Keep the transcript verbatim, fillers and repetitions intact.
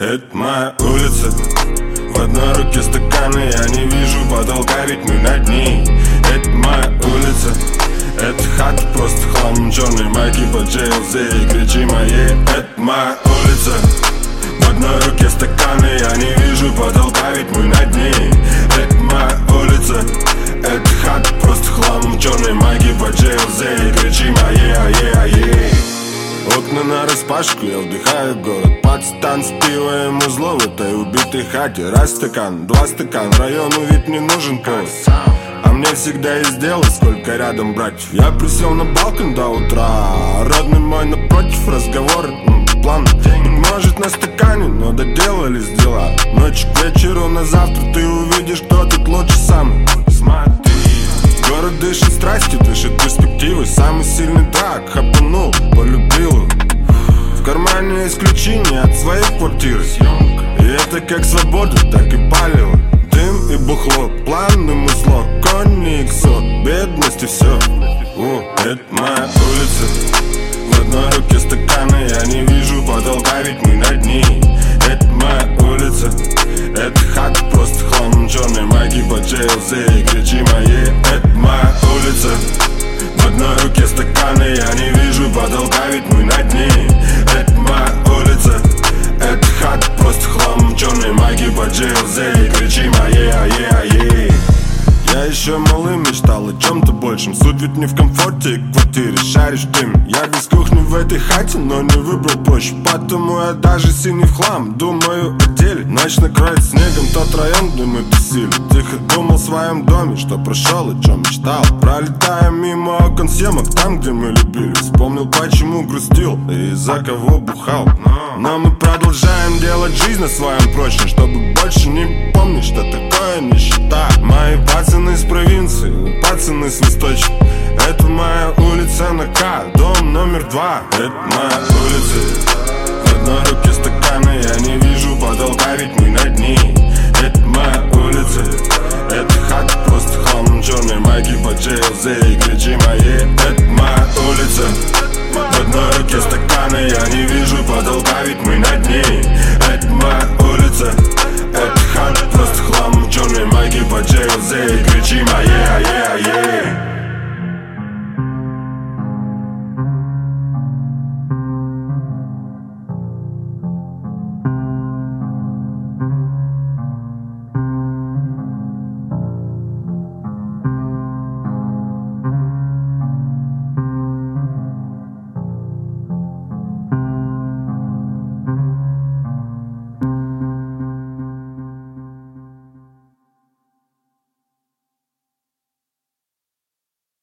Это моя улица, в одной руке стаканы, я не вижу потолка, ведь мы над ней. Это моя улица, это хата, просто хлам, черные майки по джей эл зет и кричи моей. Это моя улица, в одной руке стаканы, я не вижу потолка, ведь мы над ней. Это моя улица, это хата, просто хлам, черные майки по джей эл зет и кричи моей, ае, ае. Окна нараспашку, я вдыхаю город. Под стан с пивом узло в этой убитой хате. Раз стакан, два стакан, району ведь не нужен повод. А мне всегда есть дело, сколько рядом братьев. Я присел на балкон до утра, родный мой напротив, разговоры, план. Может на стакане, но доделались дела. Ночь к вечеру на завтра ты увидишь, кто тут лучше сам. Смотри. Город дышит страстью, дышит перспективой. Самый сильный драк, хапанул, полюбил. В кармане исключение от своей квартиры. И это как свобода, так и палево. Дым и бухло, планы музло, кони иксо, бедность и все. О, это моя улица, в одной руке стаканы, я не вижу потолка, ведь мы над ней. Это моя улица, это хата, просто хлам, черные майки по джей эл зет и кричи моей. Это моя улица, в одной руке стаканы, я не вижу потолка, ведь мы над ней. Это моя улица, это хата, просто хлам, черные майки по джей эл зет и кричи моей, ае, ае. Я еще малым мечтал о чем-то большем. Суть ведь не в комфорте и квартире, шаришь дым. Я без кухни в этой хате, но не выбрал проще. Потому я даже синий в хлам думаю о деле. Ночь накроет снегом тот район, где мы тусили. Тихо думал в своем доме, что прошел и чем мечтал. Пролетая мимо окон съемок, там, где мы любили. Вспомнил, почему грустил и из-за кого бухал. Но мы продолжаем делать жизнь на своем прочном, чтобы больше не помнить, что такое нищета. Мои пацаны из провинции, пацаны с восточной. Это моя улица на К, дом номер два. Это моя улица, в одной руке стаканы,